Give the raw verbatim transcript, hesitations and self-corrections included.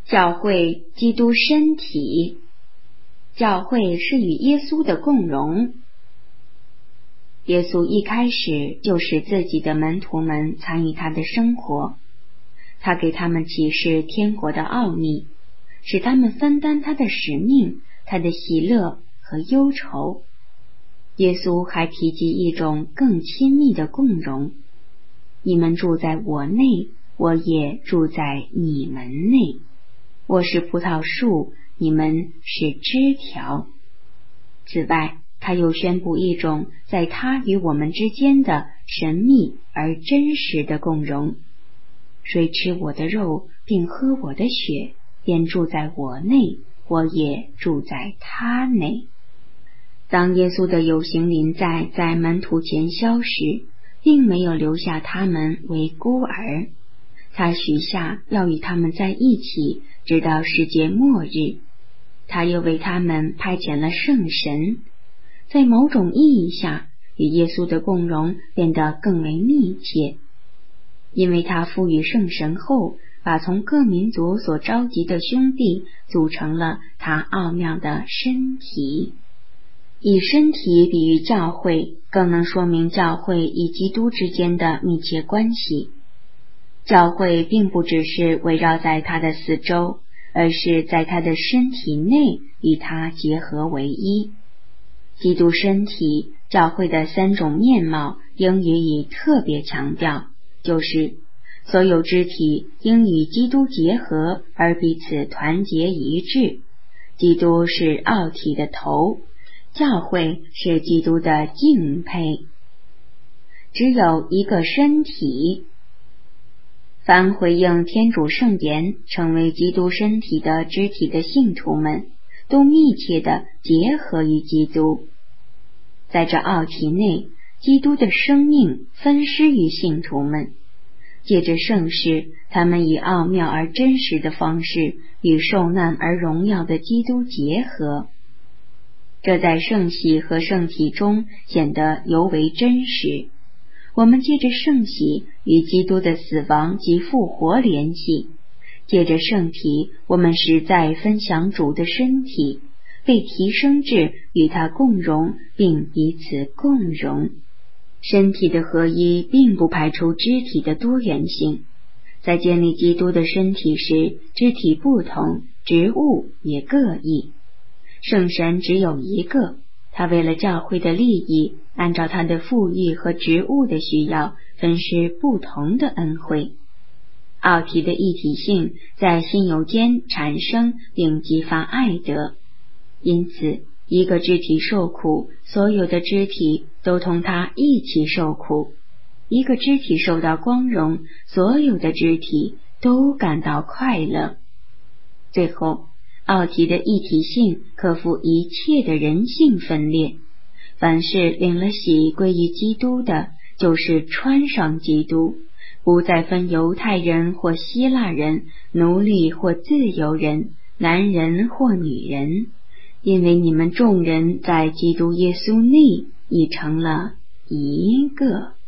教会基督身体，教会是与耶稣的共荣。耶稣一开始就使自己的门徒们参与他的生活，他给他们启示天国的奥秘，使他们分担他的使命，他的喜乐和忧愁。耶稣还提及一种更亲密的共荣，你们住在我内，我也住在你们内。我是葡萄树，你们是枝条。此外，他又宣布一种在他与我们之间的神秘而真实的共荣。谁吃我的肉并喝我的血，便住在我内，我也住在他内。当耶稣的有形临在在门徒前消时，并没有留下他们为孤儿，他许下要与他们在一起，直到世界末日。他又为他们派遣了圣神，在某种意义下，与耶稣的共荣变得更为密切，因为他赋予圣神后，把从各民族所召集的兄弟组成了他奥妙的身体。以身体比喻教会，更能说明教会与基督之间的密切关系。教会并不只是围绕在他的四周，而是在他的身体内与他结合为一。基督身体教会的三种面貌应予以特别强调，就是所有肢体应与基督结合而彼此团结一致。基督是奥体的头，教会是基督的敬佩。只有一个身体。凡回应天主圣言成为基督身体的肢体的信徒们，都密切地结合于基督。在这奥体内，基督的生命分施于信徒们，借着圣事，他们以奥妙而真实的方式与受难而荣耀的基督结合。这在圣喜和圣体中显得尤为真实。我们借着圣喜与基督的死亡及复活联系，借着圣体，我们实在分享主的身体，被提升至与他共荣并彼此共荣。身体的合一并不排除肢体的多元性，在建立基督的身体时，肢体不同，职务也各异。圣神只有一个，他为了教会的利益，按照他的富裕和职务的需要，分施不同的恩惠。奥体的一体性在心友间产生并激发爱德，因此一个肢体受苦，所有的肢体都同他一起受苦；一个肢体受到光荣，所有的肢体都感到快乐。最后，奥体的一体性克服一切的人性分裂，凡是领了洗归于基督的，就是穿上基督，不再分犹太人或希腊人，奴隶或自由人，男人或女人，因为你们众人在基督耶稣内已成了一个。